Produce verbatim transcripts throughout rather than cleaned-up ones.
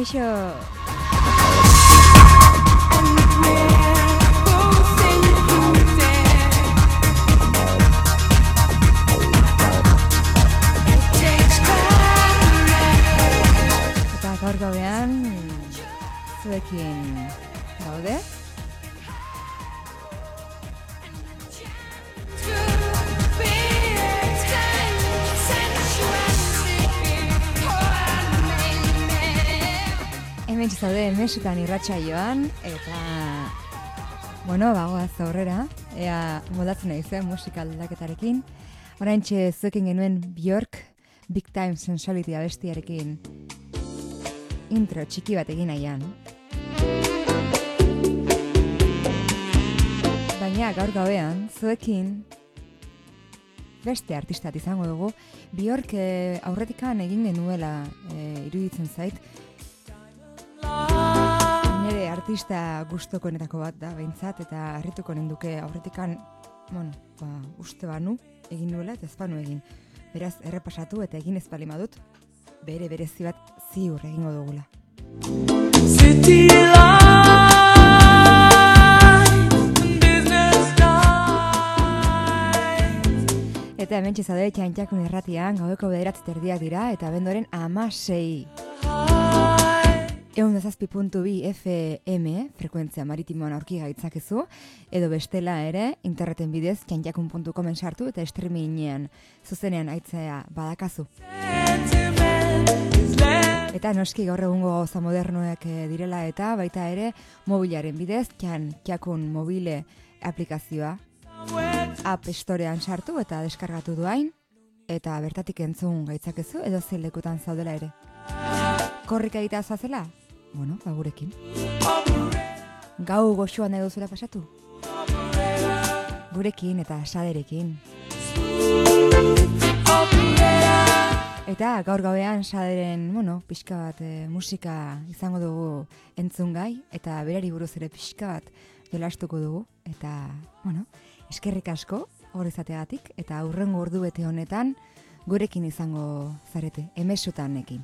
Kaixo! Eta gaur gaudean zuekin gaude. Hemen zaude mesutan irratsaioan eta bueno, bagoaz aurrera, ea moldatzen nahi zen musikal aldaketarekin. Oraintxe zuekin genuen Björk Big Time Sensuality abestiarekin intro txiki bat egin nahian. Baina gaur gauean zuekin beste artistat izango dugu. Björk eh, aurretikan egin genuela eh, iruditzen zait. Nire artista gustokoenetako bat da behintzat eta harrituko nenduke aurretikan, bueno, ba, uste banu egin nuela eta ez banu egin. Beraz, errepasatu eta egin ez bali madut, bere berezi bat ziur egingo dugula. City Eta hemen txezade txantxakun erratian, gaueko bederatzi terdiak dira eta bendoren amasei. Egun dazazpi puntu bi F M, frekuentzia maritimoan aurki gaitzakezu, edo bestela ere, interneten bidez, txantxakun puntu comen sartu eta streamingean zuzenean aitzea badakazu. Eta noski gaur egungo gauza modernoek direla eta baita ere, mobilaren bidez, txantxakun mobile aplikazioa, App Storean sartu eta deskargatu duain, eta bertatik entzun gaitzakezu, edo zein lekutan zaudela ere. Korrika egitea zazela? Bueno, ba gurekin. Gau goxuan edo zuela pasatu? Gurekin eta saderekin. Eta gaur gauean saderen, bueno, pixka bat e, musika izango dugu entzungai, eta berari buruz ere pixka bat jolastuko dugu. Eta, bueno, eskerrik asko hor izateagatik, eta aurrengo ordu bete honetan gurekin izango zarete, emesutanekin.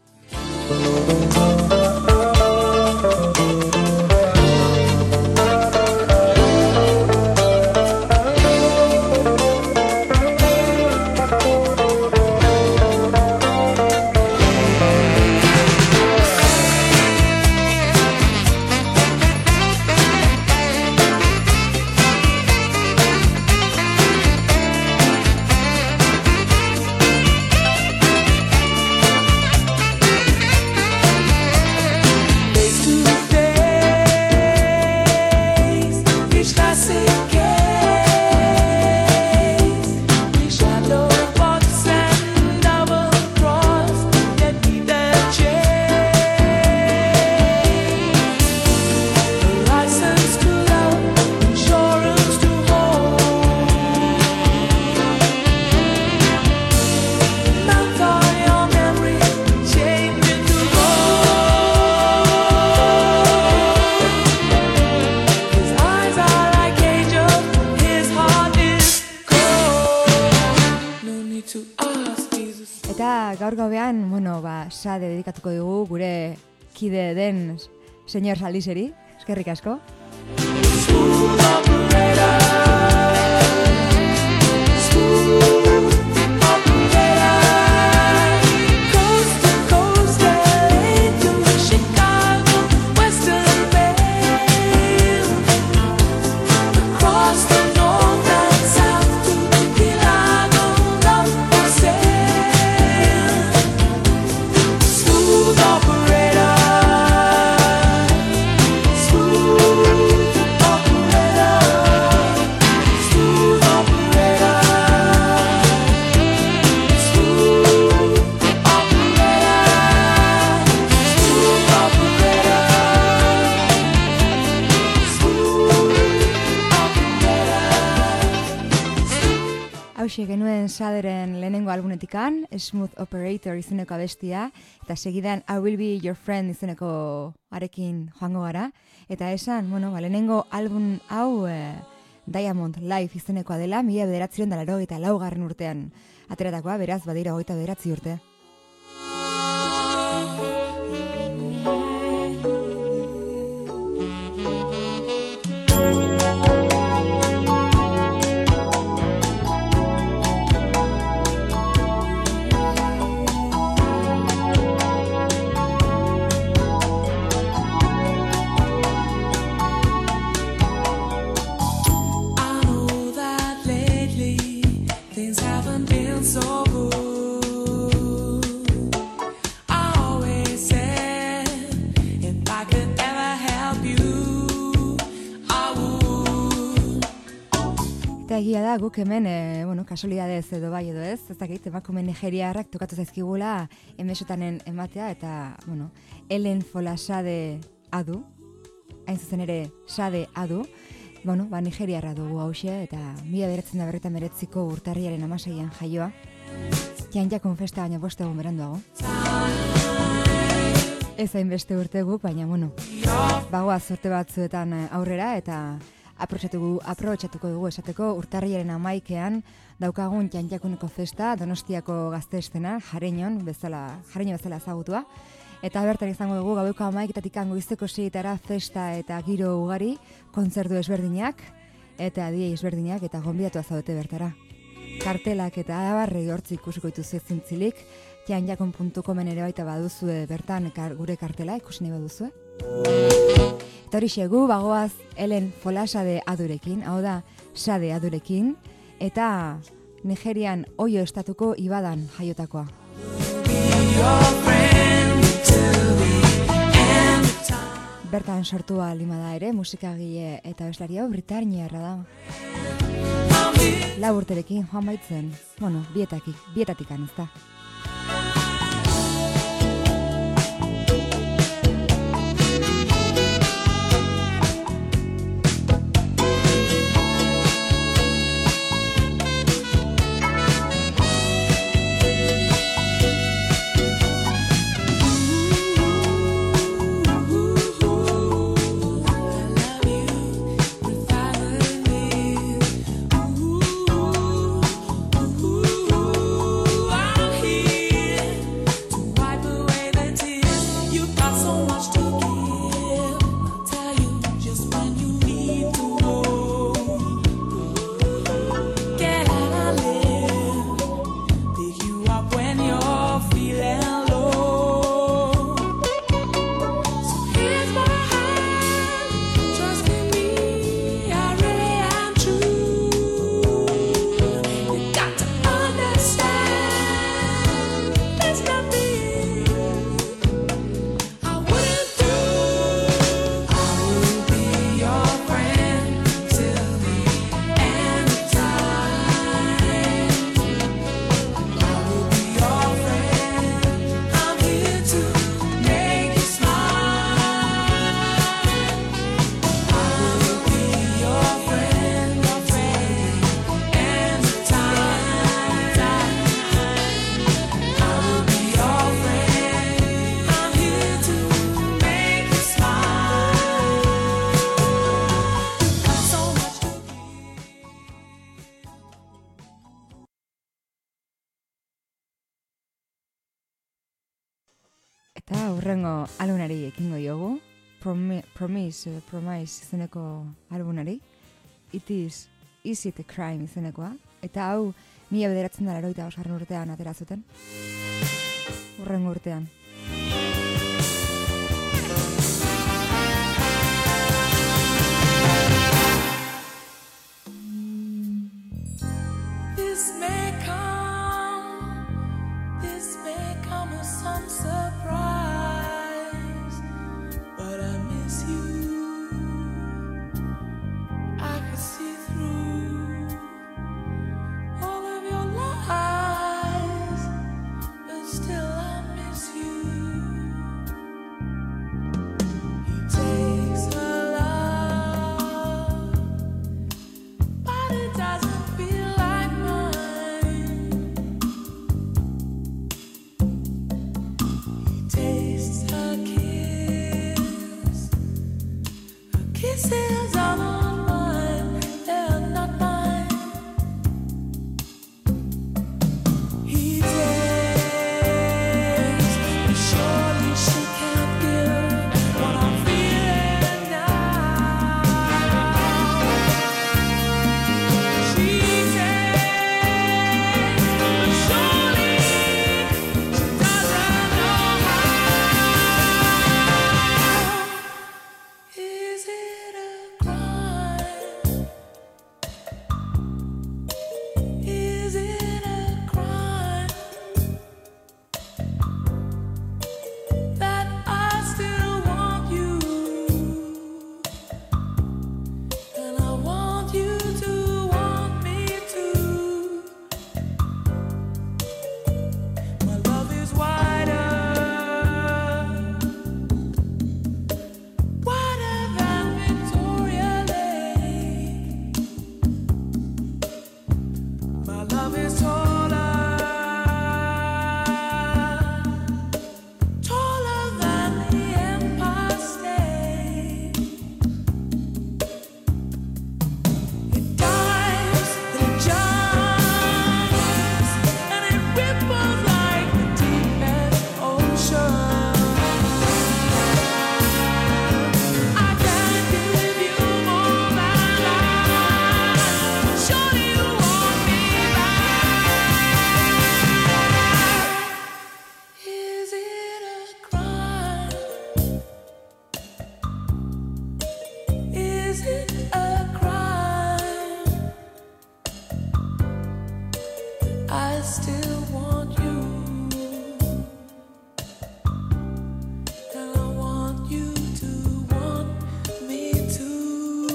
Gaur gauean, bueno, ba, sade dedikatuko dugu gure kide den señor Saldiseri, eskerrik asko. Hauxe genuen saderen lehenengo albumetikan, Smooth Operator izeneko abestia, eta segidan I Will Be Your Friend izeneko arekin joango gara. Eta esan, bueno, ba, lehenengo album hau eh, Diamond Life izenekoa dela, mila bederatziren da laurogeita laugarren urtean ateratakoa, beraz badira hogeita bederatzi urte. Eta egia da, guk hemen, e, bueno, kasualidadez edo bai edo ez, ez dakit, emakume nigeriarrak tokatu zaizkigula emesotanen ematea, eta, bueno, Ellen Folasade adu, hain zuzen ere Sade adu, bueno, ba, nigeriarra dugu hause, eta mila beratzen da berretan beretziko urtarriaren amaseian jaioa, Janjakun festa baina boste egun beranduago. Ez hainbeste urte guk, baina, bueno, bagoa zorte batzuetan aurrera, eta aprobetxatuko, aprobetxatuko dugu esateko urtarriaren amaikean daukagun Janjakuneko festa Donostiako Gazte-estena, Jareñon bezala, Jareño bezala ezagutua. Eta bertan izango dugu gaueko amaiketatik goizeko seietara festa eta giro ugari, kontzertu ezberdinak, eta die ezberdinak, eta gonbidatua zaudete bertara. Kartelak eta abarri hortzik ikusiko dituzu zintzilik, janjakun puntu comen ere baita baduzue bertan kar, gure kartela ikusi nahi baduzue. Eta hori xegu, bagoaz Ellen Folasade adurekin, hau da, Sade adurekin, eta Nigerian Oyo estatuko Ibadan jaiotakoa. Bertan sortua lima da ere, musikagile eta abeslari hau britainiarra da. Lau urterekin joan baitzen, bueno, bietatik, bietatikan ez da. Eta hurrengo albumari ekingo diogu, Promise, Promise, Promise izeneko albumari, It is Easy to Crime izenekoa, eta hau mila bederatzen dara eroita osgarren urtean atera zuten, hurrengo urtean. This may come, this may come as some surprise, but I miss you. I could see through all of your lies, but still I miss you. He takes her love, but it doesn't feel like mine. still want you, and I want you to want me too.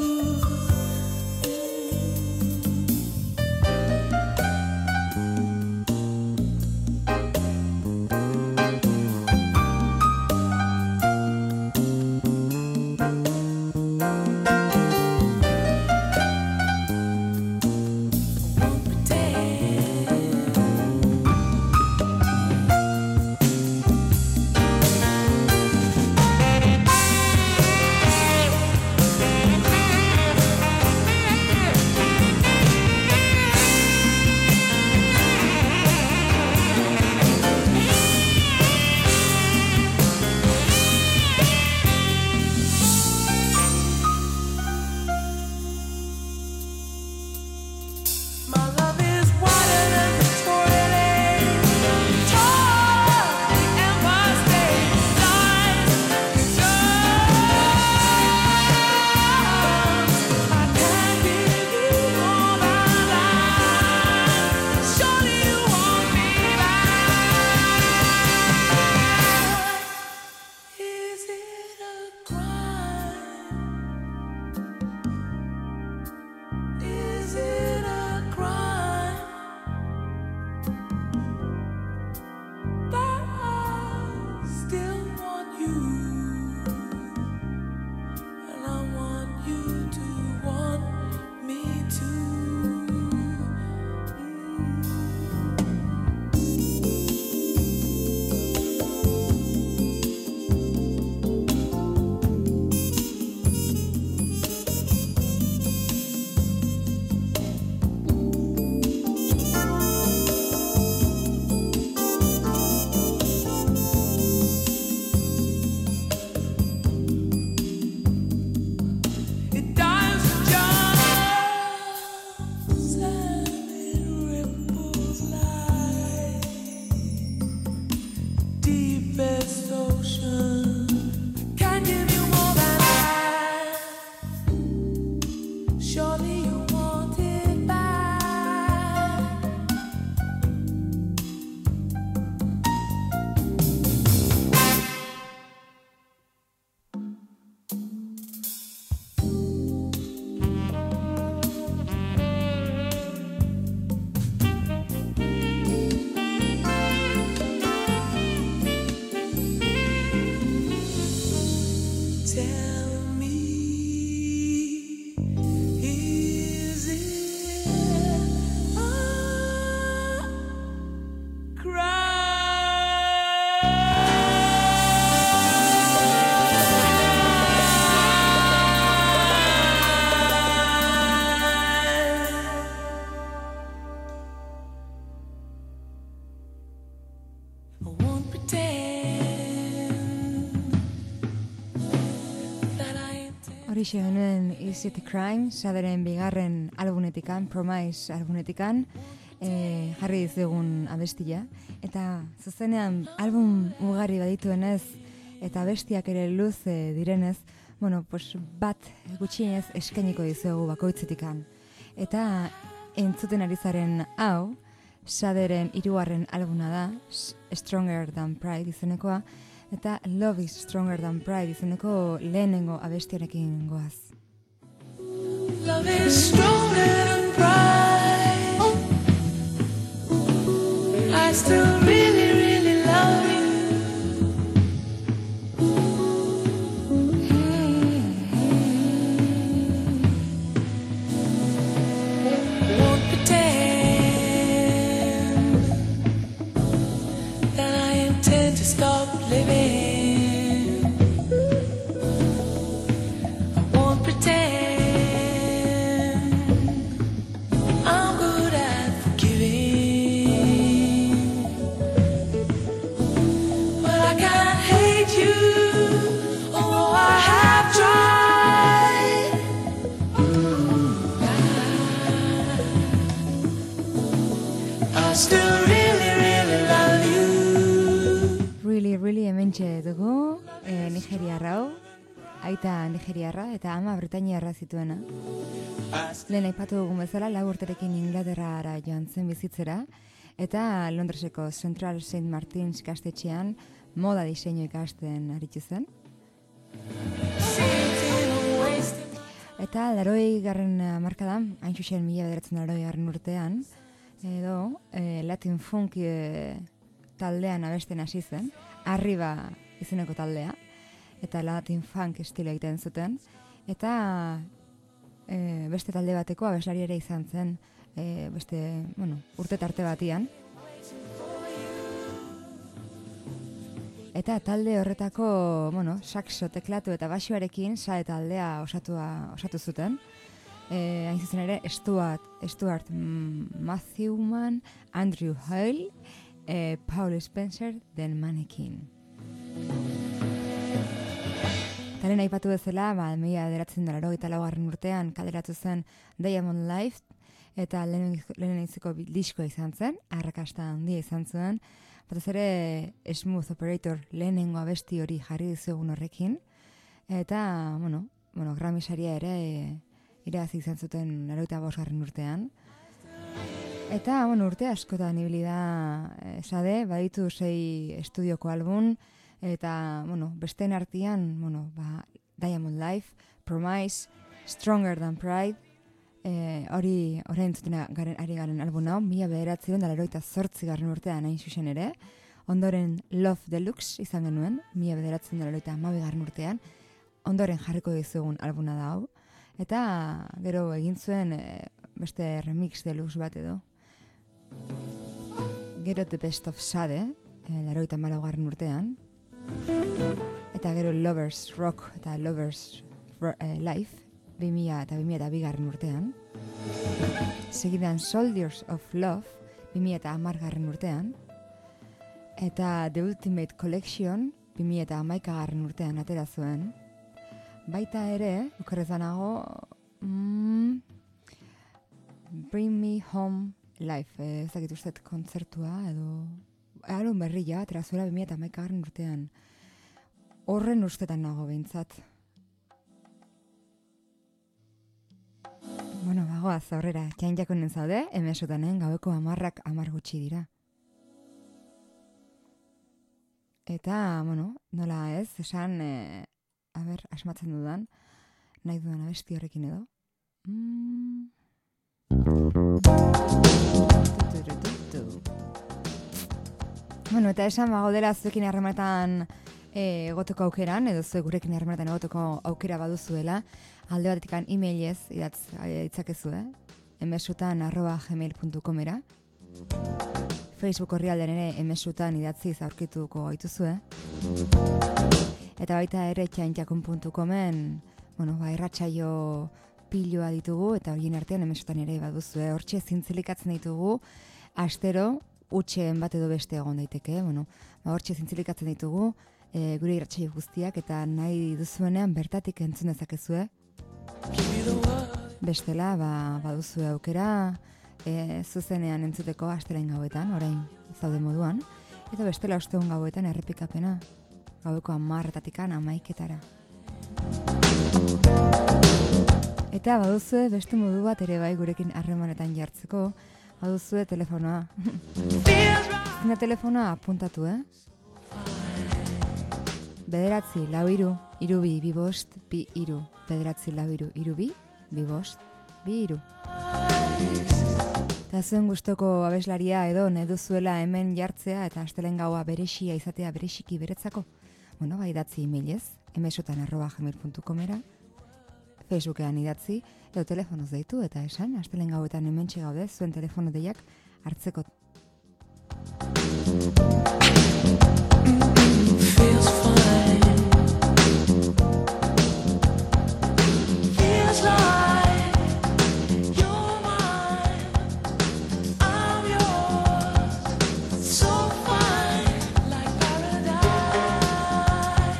My love is wider than Victoria Lane, tall the Empire State, lies yours. I can't give you all my life. Surely you want me back. Is it a crime? Is it a crime that I still want you, and I want you to want me too? It dies just and it ripples like deepest ocean. Can't give you more than that. Surely you want it back. Tell me, is it a crime? I won't pretend that I intend. Horixe genuen Is It a Crime, Saderen bigarren albumetikan, Promise albumetikan, e, jarri dizugun abestia. Eta zuzenean album ugari badituenez, eta abestiak ere luze direnez, bueno, pues bat gutxienez eskainiko dizuegu bakoitzetikan. Eta entzuten ari zaren hau, Saderen hirugarren albuma da, S- Stronger Than Pride izenekoa, eta Love is Stronger Than Pride izeneko lehenengo abestiarekin goaz. Love is stronger than pride. I still really, really love you. Won't pretend that I intend to stop living. I won't pretend I'm good at forgiving, but I can't hate you, although I have tried. I still really, really love you. Really, really hementxe dugu, e, nigeriarra hau, aita nigeriarra eta ama britainiarra zituena. Lehen aipatu dugun bezala, lau urterekin Inglaterrara joan zen bizitzera, Eta Londreseko Central Saint Martins ikastetxean moda diseinu ikasten aritu zen. Eta laroi garren hamarkadan, hain zuzen mila bederatzen laroi garren urtean, edo e, Latin Funk e, taldean abesten hasi zen, Arriba izeneko taldea, eta Latin Funk estilo egiten zuten, eta e, beste talde bateko abeslari ere izan zen, e, beste, bueno, urte tarte batian. Eta talde horretako, bueno, saxo, teklatu eta baxuarekin sae taldea osatua, osatu zuten. E, hain zuzen ere, Stuart, Stuart Matthewman, Andrew Hale, e, Paul Spencer, den Mannequin. Talen aipatu bezala, ba, mila bederatziehun eta laurogeita laugarren urtean kaleratu zen Diamond Life, eta lehen iziko diskoa izan zen, arrakasta handia izan zuen, batez ere Smooth Operator lehenengo abesti hori jarri dizuegun horrekin, eta, bueno, bueno Grammy saria ere e, irabazi izan zuten laurogeita bosgarren urtean. Eta, bueno, urte askotan ibili da esade, baditu sei estudioko album, eta, bueno, besteen artean, bueno, ba, Diamond Life, Promise, Stronger Than Pride, e, hori orain zuten garen, ari garen album hau, mila bederatziehun eta laurogeita zortzi garren urtean hain zuzen ere, ondoren Love Deluxe izan genuen, mila bederatziehun eta laurogeita hamabi garren urtean, ondoren jarriko dizugun albuna da hau, eta gero egin zuen e, beste remix deluxe bat edo. Gero The Best of Sade, e, laurogeita hamalau garren urtean, eta gero Lovers Rock eta Lovers eh, Life, bimila eta bimila eta bigarren urtean. Segidan Soldiers of Love, bimila eta hamar garren urtean. Eta The Ultimate Collection, bimila eta hamaika garren urtean atera zuen. Baita ere, okerrezanago, mm, Bring Me Home Live, eh, ezakit ustet kontzertua edo alun berria, atera zuela bimila eta hamaika garren urtean. Horren ustetan nago behintzat. Bueno, bagoaz aurrera, txain jakonen zaude, emesotanen gaueko amarrak amar gutxi dira. Eta, bueno, nola ez, esan, e, a ber, asmatzen dudan, nahi dudan abesti horrekin edo. Mm. Bueno, eta esan, bagodela zuekin harremanetan e, egoteko aukeran, edo zuek gurekin harremanetan egoteko aukera baduzuela, alde batetik e-mailez idatz ditzakezu, eh? emesutan arroba gmail puntu comera. Facebook horrialdean ere emesutan idatziz aurkituko gaituzue. Eta baita ere txaintxakun puntu comen, bueno, ba, irratsaio piloa ditugu, eta horien artean emesutan ere baduzue. Hortxe zintzilikatzen ditugu, astero, utxeen bat edo beste egon daiteke, bueno, ba, hortxe zintzilikatzen ditugu, e, gure irratsaio guztiak, eta nahi duzuenean bertatik entzun dezakezue. Bestela, ba, baduzue aukera, e, zuzenean entzuteko astelain gauetan, orain zaude moduan, eta bestela ostegun gauetan errepikapena, gaueko hamarretatikan hamaiketara. Eta baduzue beste modu bat ere bai gurekin harremanetan jartzeko, baduzue telefonoa. Zina telefonoa apuntatu, eh? Bederatzi, lau iru, iru bi, bi bost, bi iru. Bederatzi, lau iru, iru bi, bi bost, bi iru. Eta zuen gustoko abeslaria edo nahi duzuela hemen jartzea eta astelen gaua berexia izatea berexiki beretzako. Bueno, bai idatzi e-mailez, emesotan arroba gmail puntu comera, Facebookean idatzi, edo telefonoz deitu eta esan, astelen gauetan hemen txegaude zuen telefono deiak hartzeko. Feels fine. Feels like you're mine. I'm yours. So fine, like paradise.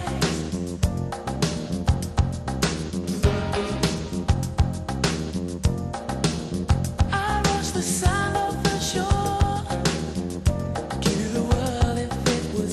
I watch the sand of the shore. Give you the world if it was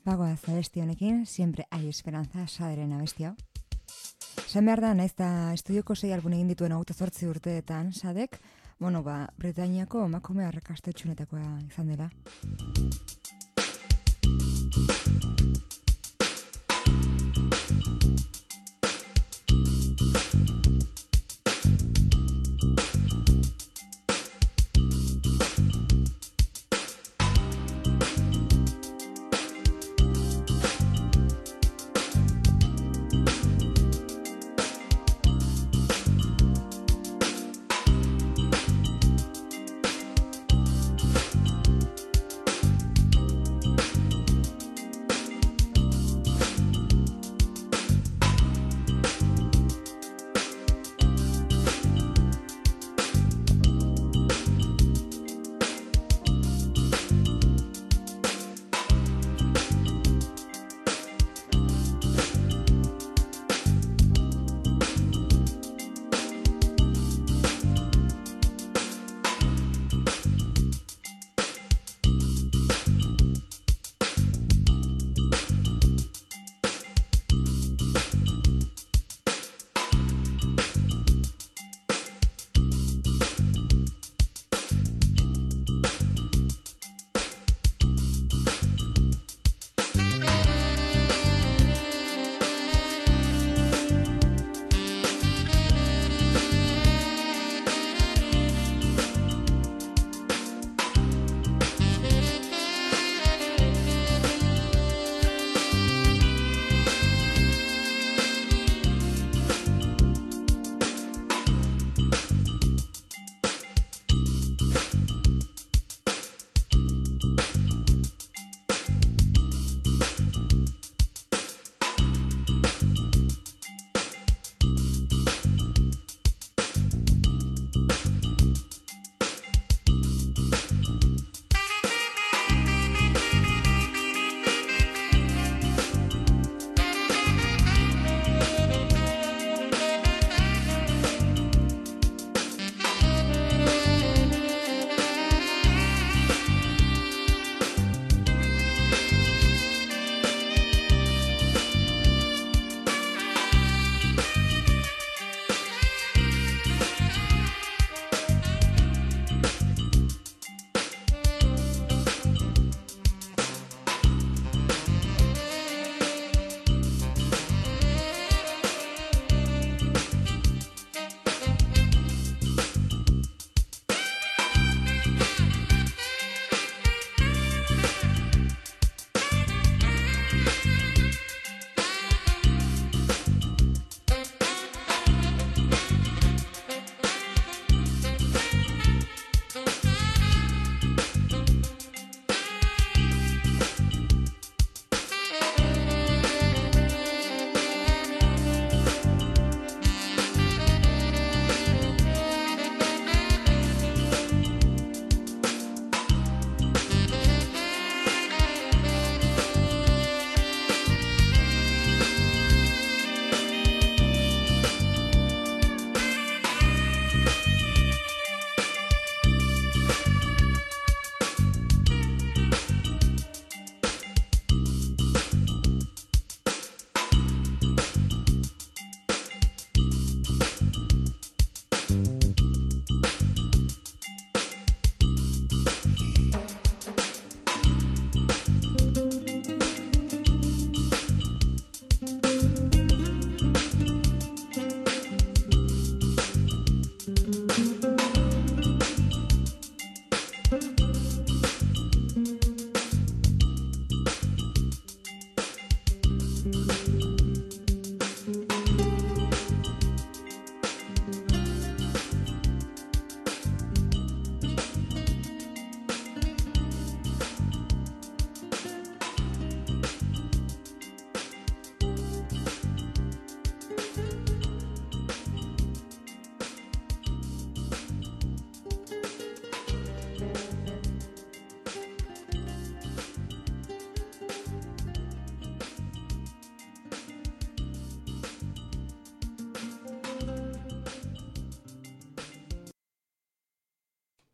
Bagoaz abesti honekin, siempre hay esperanza, Saderen abesti hau. Esan behar da, naiz da estudioko sei album egin dituen hogeita zortzi urteetan, Sadek, bueno, ba, Bretainiako emakume arrakastatsuenetakoa izan dela.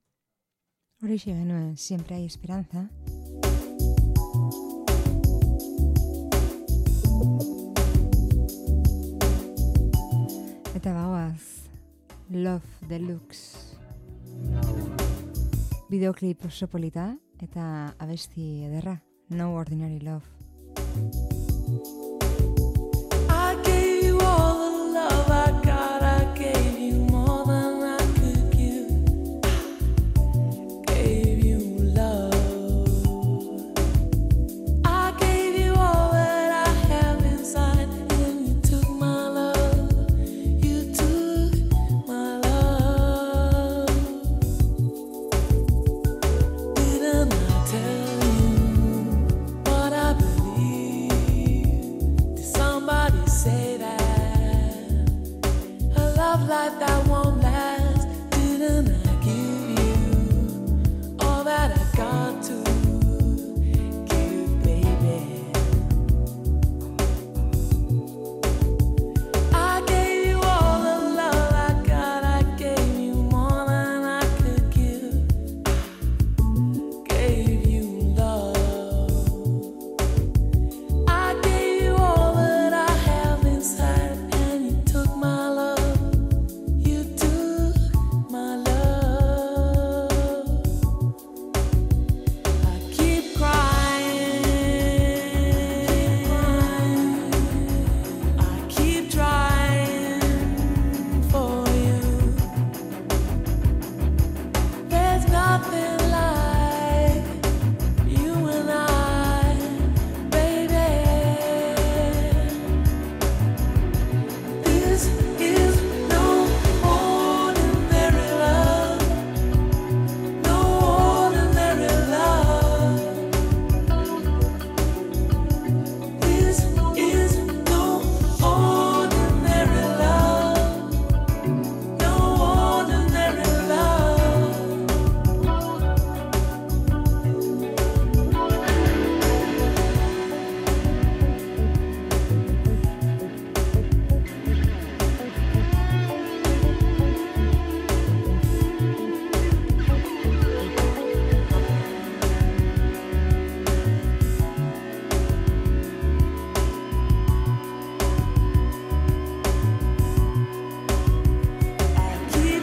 Horixe genuen, siempre hay esperanza. Love Deluxe. Videoklip oso polita eta abesti ederra, No Ordinary Love. I gave you all the love I got. I gave you more than I could give. Gave you love. I gave you all that I have inside, and you took my love. You took my love. Didn't I tell you what I believe? Did somebody say that a love like that won't last? Didn't I give you all that I got to give, baby? I gave you all the love I got. I gave you more than I could give. Gave you love. I gave you all that I have inside, and you took my love. You took my love. I keep crying. I keep trying for you. There's nothing like you and I, baby. This is no ordinary love. No ordinary love. This is no ordinary love. No ordinary love. I keep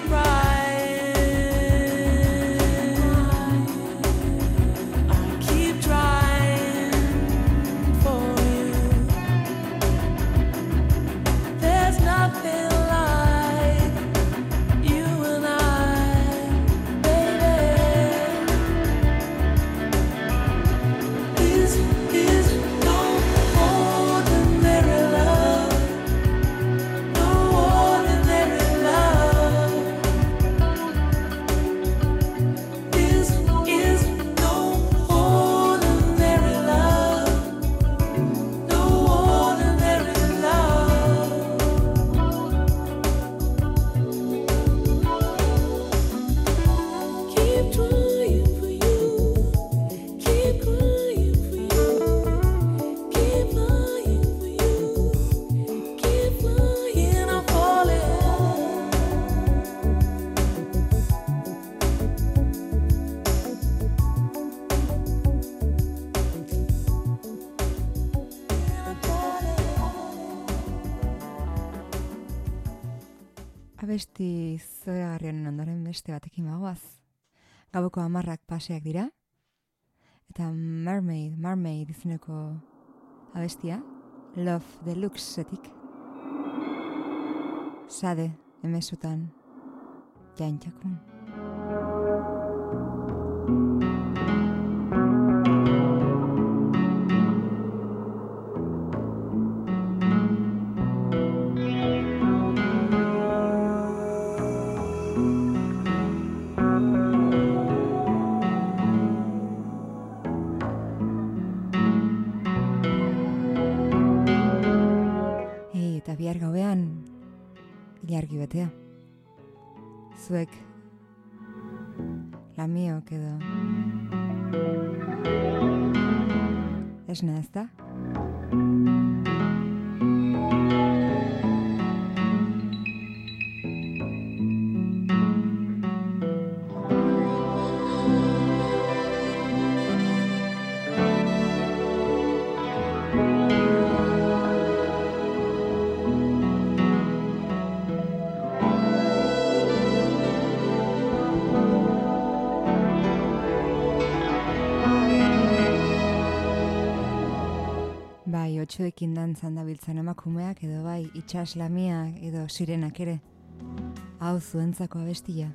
crying. I keep trying for you. There's nothing like you and I, baby. This is no ordinary love. No ordinary love. This is no ordinary love. No ordinary love. Keep trying for you. Keep crying for you. Keep lying for you. Keep flying, I'm falling. Abesti zoragarriaren ondoren beste batekin bagoaz. Gaueko hamarrak paseak dira. Eta Mermaid, Mermaid izeneko abestia. Love Deluxe-etik. Sade, emesutan, jantxakun. Ei, eta bihar gauean, ilargi betea. Zuek, lamiok edo. Esna ez da? batzuekin dantzan dabiltzan emakumeak edo bai itsaslamiak edo sirenak ere. Hau zuentzako abestia.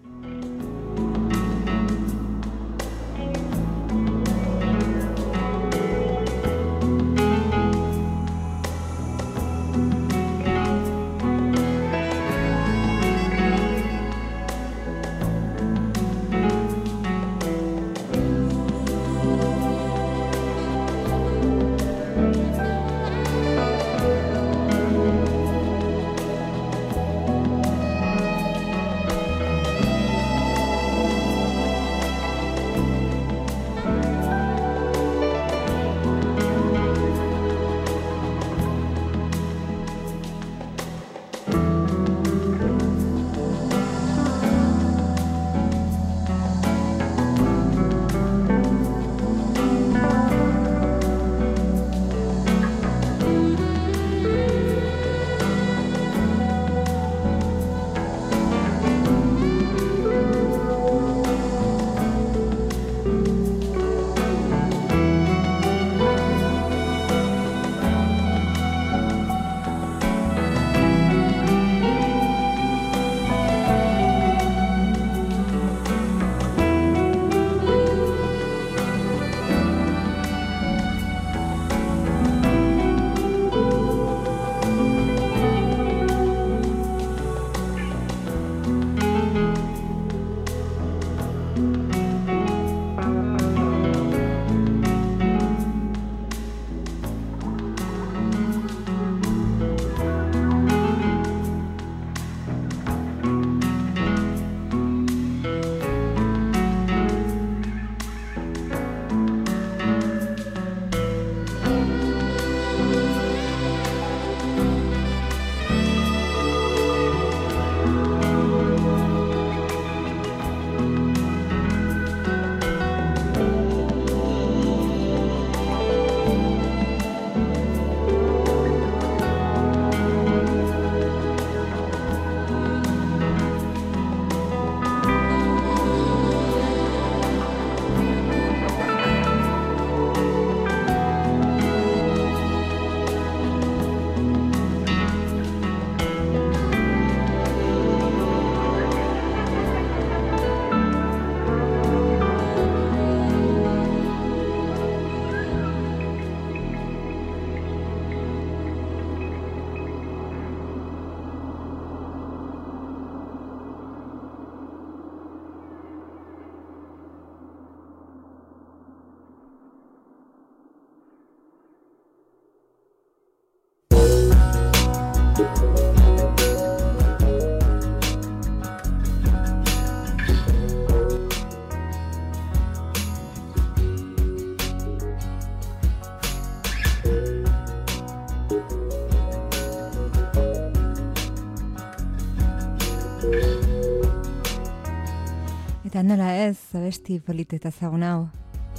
Eta nola ez, abesti polita eta zagun hau.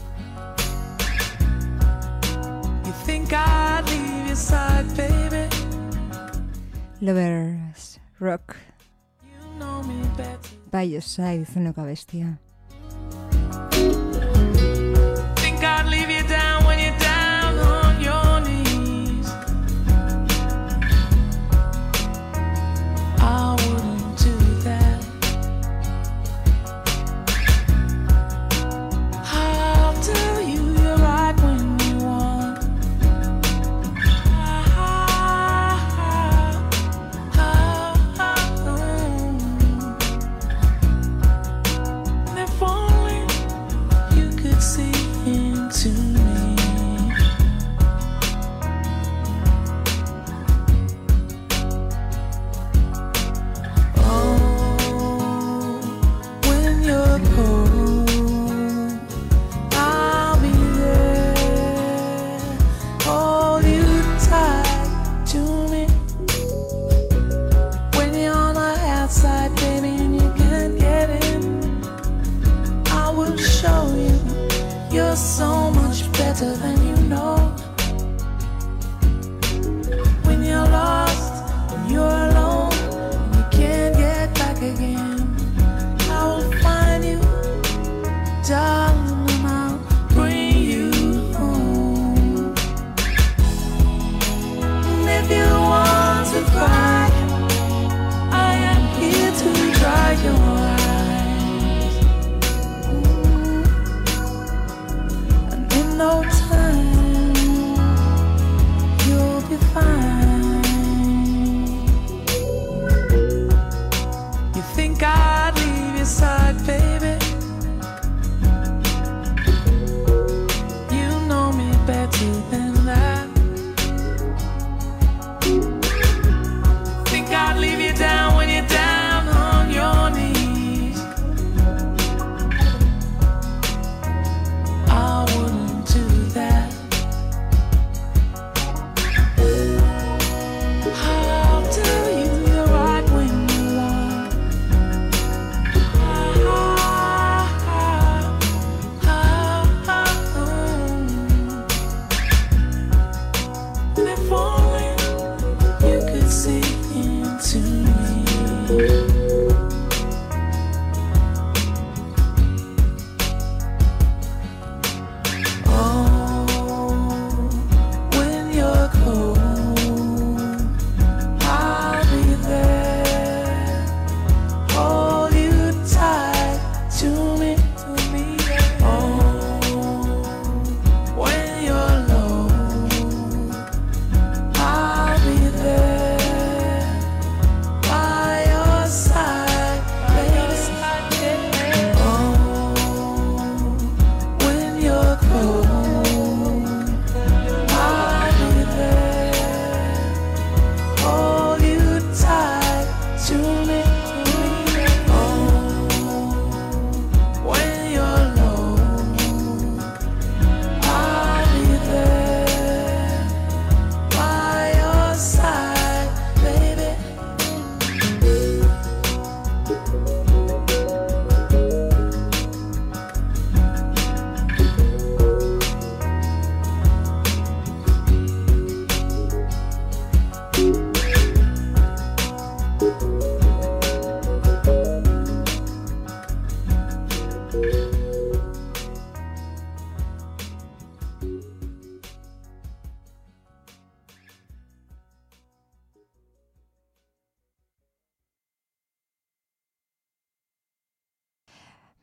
You think I'd leave your side, baby? Lovers Rock. You know me better. By your side izeneko abestia. Think I'd leave you down when you're down on your knees. I wouldn't do that. I'll tell you you're right when you want. Ah, ah, ah, ah, mm.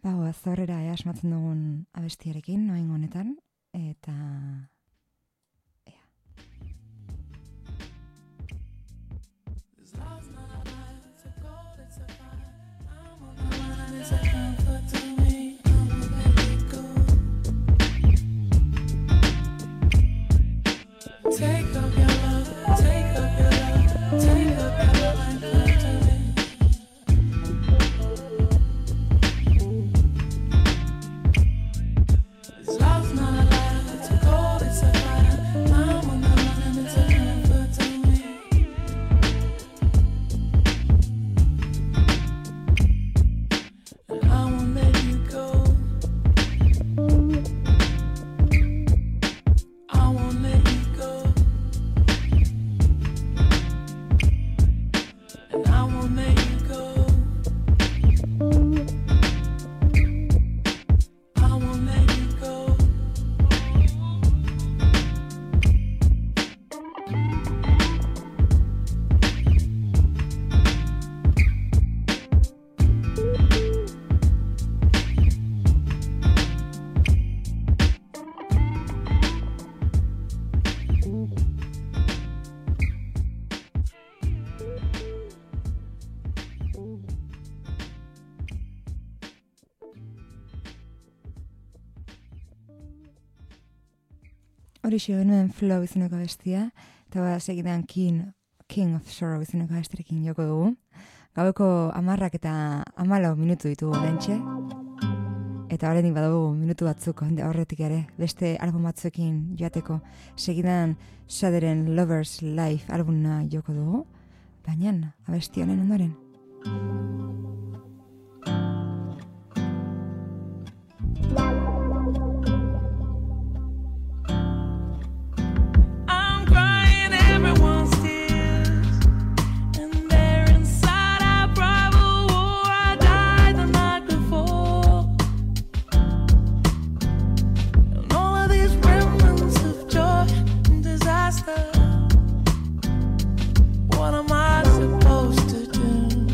Bagoa, zorrera ea asmatzen dugun abestiarekin, noain honetan, eta... Take up your love, take up your love, take up your love and give it to me. This love's not a lie, it's a cold, it's a fire. I'm on the run and it's a comfort to me. And I won't let you go. I won't let you go. And I won't let you go. I won't let you go. Horixe genuen Flow izeneko bestia, eta ba, segidan King, King of Sorrow izeneko bestirekin joko dugu. Gaueko amarrak eta amalau minutu ditugu bentxe, eta horretik badugu minutu batzuk horretik ere, beste album batzuekin joateko. Segidan Shaderen Lover's Life albumna joko dugu, baina abesti honen ondoren. What am I supposed to do?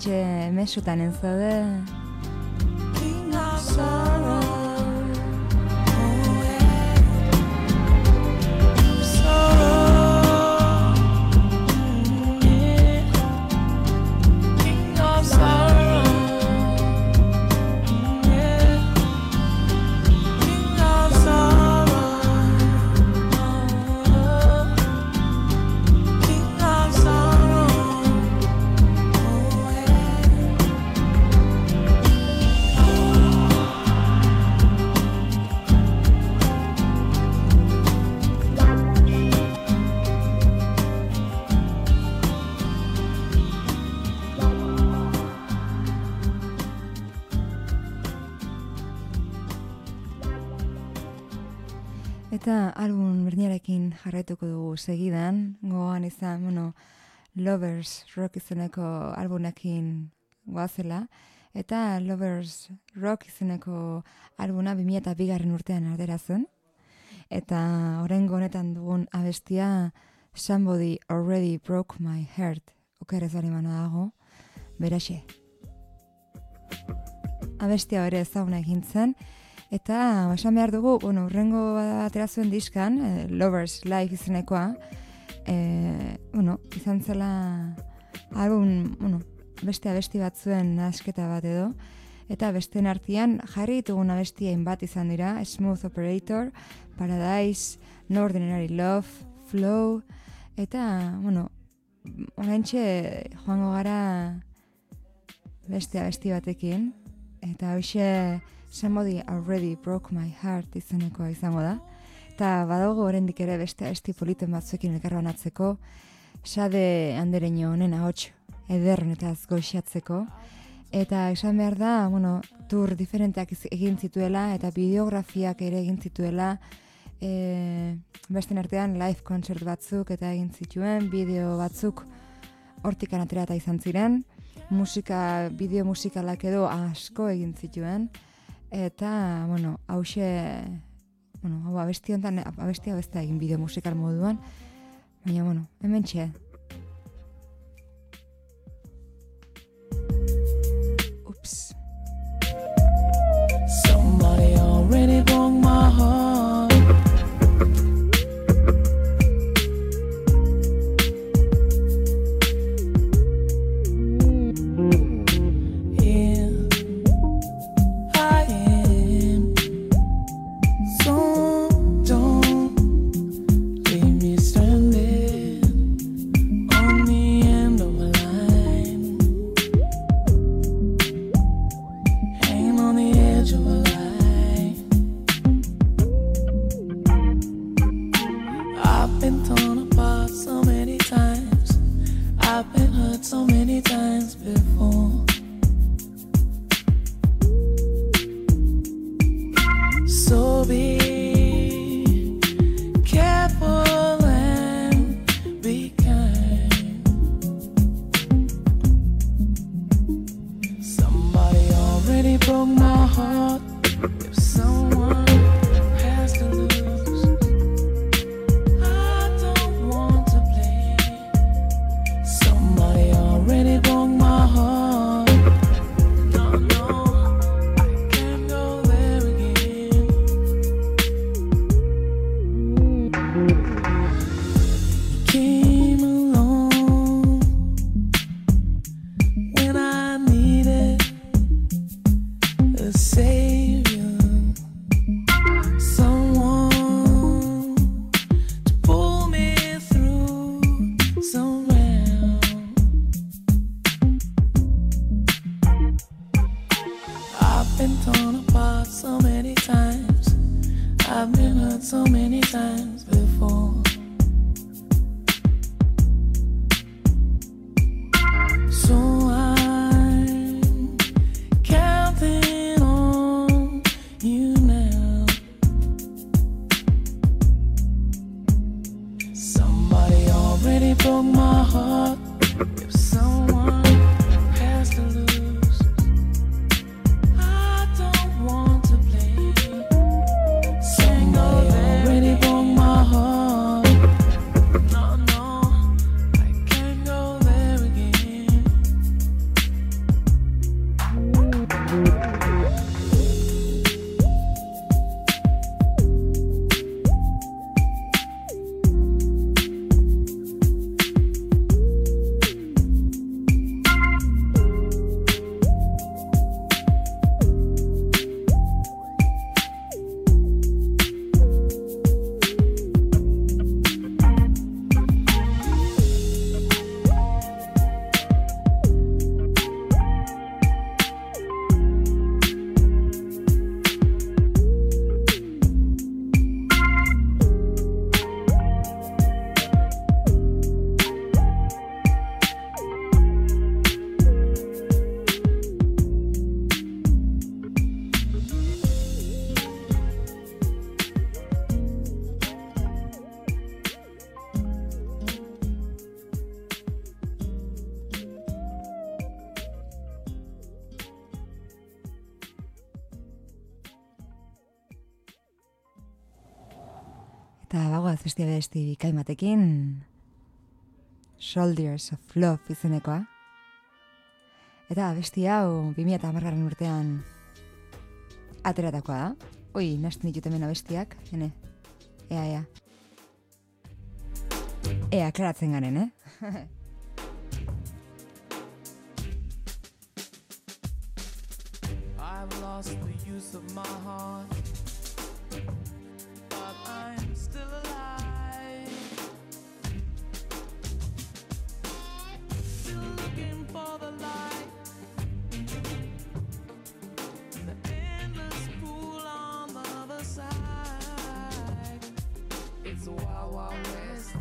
Oraintxe mesutan entzaude. King of sorrow. Eta album berdinarekin jarraituko dugu segidan, gogoan izan, bueno, Lovers Rock izeneko albunekin goazela, eta Lovers Rock izeneko albuna bi mila bigarren urtean ardera zen, eta oraingo honetan dugun abestia Somebody Already Broke My Heart, okerrez bari mano dago, beraxe. Abestia ere ezaguna egin zen, eta esan behar dugu, bueno, urrengo atera zuen diskan, eh, Lovers Live izenekoa, eh, bueno, izan zela album, bueno, beste abesti batzuen nasketa bat edo, eta besteen artean jarri ditugun abestien bat izan dira, Smooth Operator, Paradise, No Ordinary Love, Flow, eta, bueno, oraintxe joango gara beste abesti batekin, eta hoxe Somebody Already Broke My Heart izenekoa izango da. Eta badago oraindik ere beste abesti politen batzuekin elkarbanatzeko, Sade Andereño honen ahots ederronetaz goxatzeko. Eta esan behar da, bueno, tour diferenteak egin zituela eta bideografiak ere egin zituela, e, besten artean live concert batzuk eta egin zituen, bideo batzuk hortikan aterata izan ziren, musika, bideo musikalak edo asko egin zituen. Eta, bueno, hause, bueno, hau abesti honetan, abestia beste egin bideo musikal moduan, baina, bueno, hemen txe. Ups. Somebody already broke my heart. Eta bagoaz beste besti bikaimatekin Soldiers of Love izenekoa. Eta besti hau bi mila hamargarren urtean ateratakoa da. Ui, nasten ditut hemen abestiak, hene. Ea, ea. Ea, klaratzen garen, eh? I've lost the use of my heart, but I'm still alive. Still looking for the light, the endless pool on the other side. It's a wild, wild west.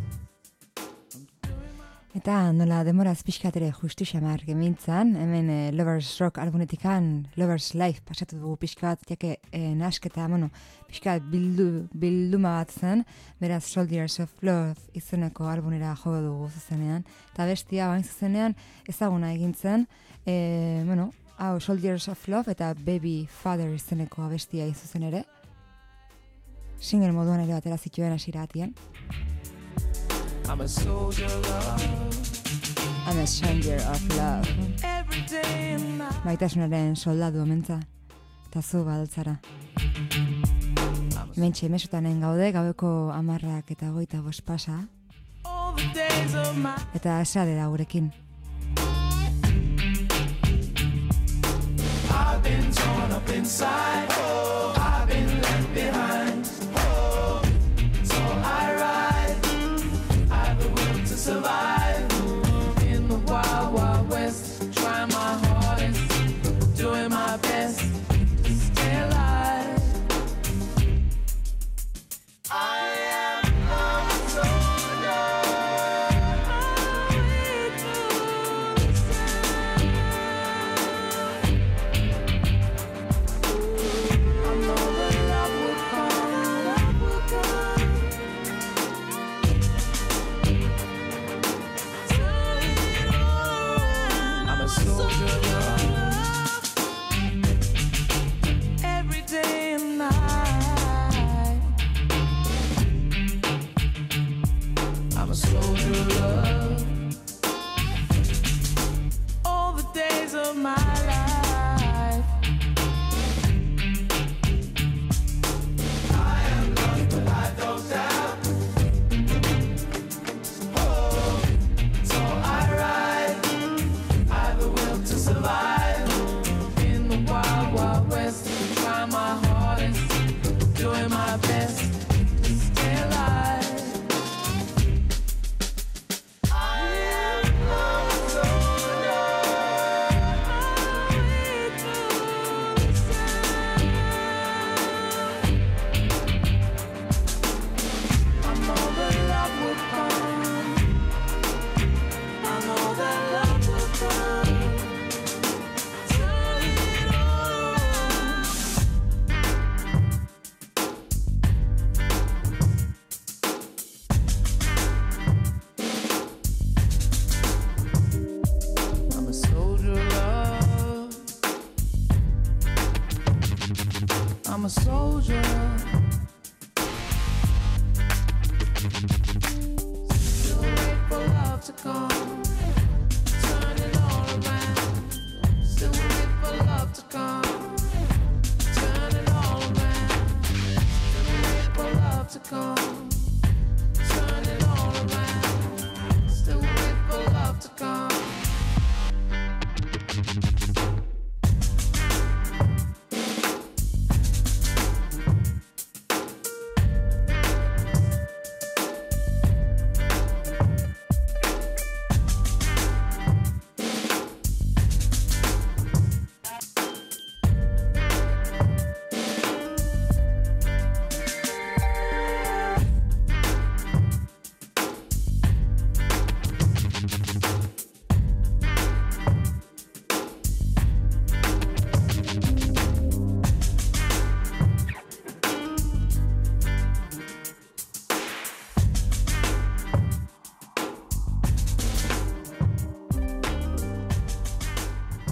Eta nola demoraz pixkatere justu xamar gemintzan, hemen eh, Lovers Rock albumetikan Lovers Life pasatu dugu pixka bat, jake eh, nasketa, bueno, pixka bildu, bilduma bat zen, beraz Soldiers of Love izeneko albumera jo dugu zuzenean, eta bestia bain zuzenean ezaguna egintzen, eh, bueno, hau Soldiers of Love eta Baby Father izeneko bestia izuzen ere, single moduan ere batera zituen hasiera batien. I'm a soldier of love. I'm a soldier of love. Every day and night. Maitasunaren soldadu omentza, eta zu baltzara. Mentxe, mesutanen gaude, gaueko amarrak eta goita bost pasa. All the days of my Eta esade da gurekin. I've been torn up inside. Oh, I've been left behind. Oh, so I ride. I've the will to survive in the wild, wild west. Trying my hardest, doing my best to stay alive. I am a soldier. I know that love will come, love will come. Turn it on. I'm a soldier of love. Every day and night. I'm a soldier of love. All the days of my life. I am lost, but I don't doubt. Oh, so I ride. I've the will to survive in the wild, wild west. Try my hardest, doing my best to stay alive. I am a soldier. Wait for the sun. I know that love will come. I know that love will come. Turn it all around. I'm a soldier of love. I'm a soldier. Still wait for love to come. Turn it all around. Still wait for love to come. Turn it all around. Still wait for love to come. Turn it all around. Still wait for love to come.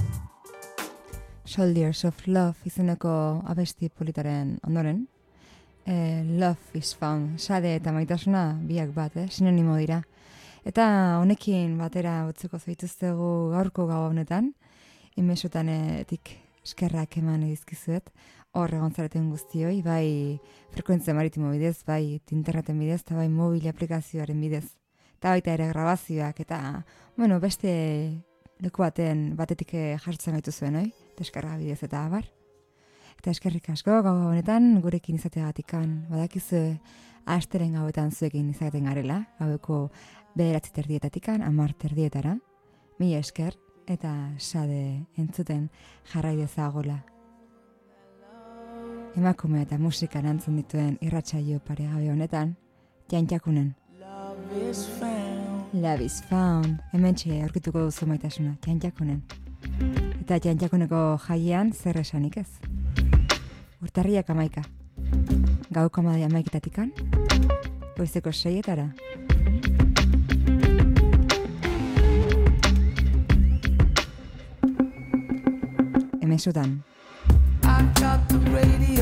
Soldiers of Love izeneko abesti politaren ondoren, eh, love is found, sade eta maitasuna biak bat, eh? Sinonimo dira. Eta honekin batera utzeko zaituztegu gaurko gau honetan, inmesutanetik eskerrak eman edizkizuet, hor egon zareten guztioi, bai frekuentzia maritimo bidez, bai interneten bidez, eta bai mobil aplikazioaren bidez. Eta baita ere grabazioak, eta, bueno, beste leku baten batetik jartzen gaitu zuen, oi? Deskarga bidez eta abar. Eta eskerrik asko, gau honetan gurekin izateagatikan, badakizu asteren gauetan zuekin izaten garela, gaueko bederatzi terdietatikan, amar terdietara, mila esker, eta sade entzuten jarrai dezagola. Emakume eta musikan antzun dituen irratsaio paregabe honetan, Jantjakunen. Love is found. Love is found. Hementxe aurkituko duzu maitasuna, Jantjakunen. Eta Jantjakuneko jaiean zer esanik ez. Urtarriak amaika. Gauko amadi amaiketatikan, goizeko seietara. Emesutan. I got the radio